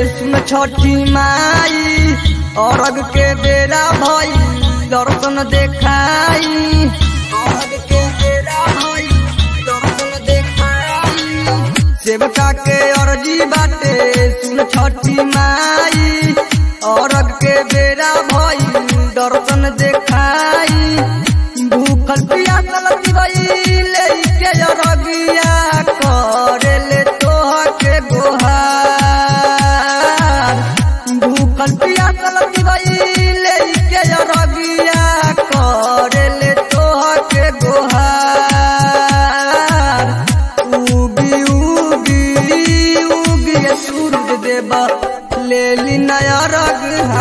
सुन छठी माई अरग के बेरा भई दर्शन देखाई अरग के बेरा भई दर्शन देखाई सेवका के अर्जी बाटे सुन छठी माई अरग के बेरा भई दर्शन देखाई भूखल पियासल दिवई लेके अरगिया करेले तोहके गोहार भूखल पियासल दिवई लेके अरगिया करेले तोहके गोहार उगी उगी उगी सूरज देवा लेली नया रग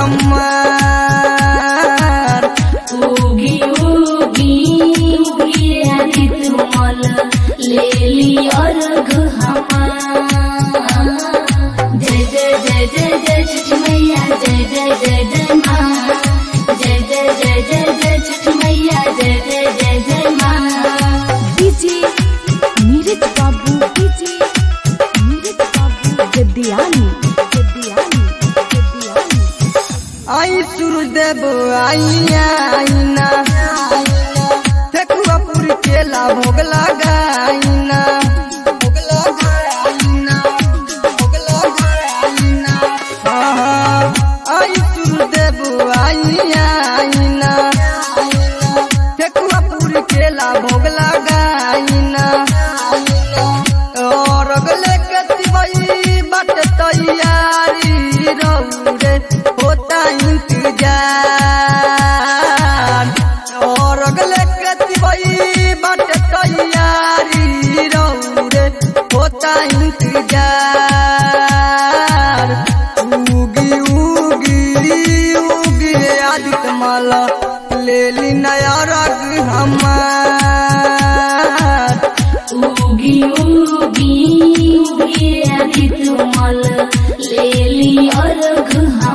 हमार उगी उगी उगी आदित्य मल लेली अर्घ हमार जय जय जय जय जय छठ मैया जय जय जय जय माँ जय जय जय जय जय छठ मैया जय जय जय जय माँ डीजे नीरज बाबू डीजे नीरज बाबू जदियानी जदियानी जदियानी आई सूरज देव आईना ठेकुआपुर केला भोग लगाईना भोग लगाईना भोग लगाईना आई सूरज देव आईना ठेकुआपुर केला भोग लगाईना और अगले कतिबई बट तैयारी रौरे होता इंतजार और अगले कतिबई बट तैयारी रौरे होता इंतजार उगी उगी उगी आदित्य माला लेली नया रग हमार उगी उगी उगी आदित्य मल लेली अर्घ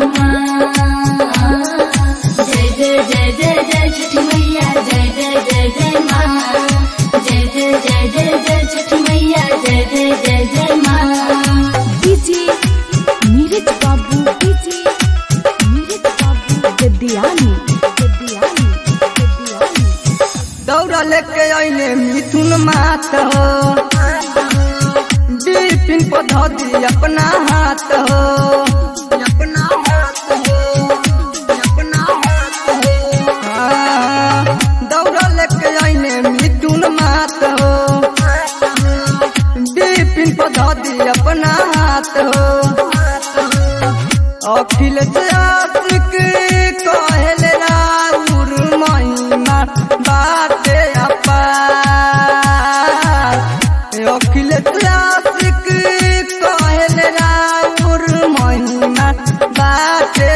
हमार जय जय जय जय जय छठ मैया जय जय जय जय माँ जय जय जय जय जय छठ मैया जय जय जय जय माँ डीजे नीरज बाबू डीजे नीरज बाबू जदियानी जदियानी जदियानी दौड़ा लेके आईने मिथुन मात हो बिपिन को धोती अपना हाथ हो अपना हाथ हो अपना हाथ हो दौड़ा लेके आईने मिथुन मात हो बिपिन को धोती अपना हाथ हो अखिल आशिक कहले राउर महिमा बाटे अपार अखिल आशिक कहले राउर महिमा बाटे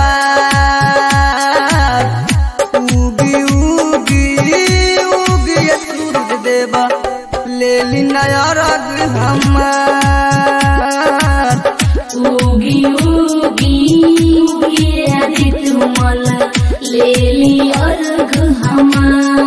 अपार उगी उगी उगी सूरज देवा लेली नया रग हमार उगी उगी उगी आदित्य मल लेली अर्घ हमार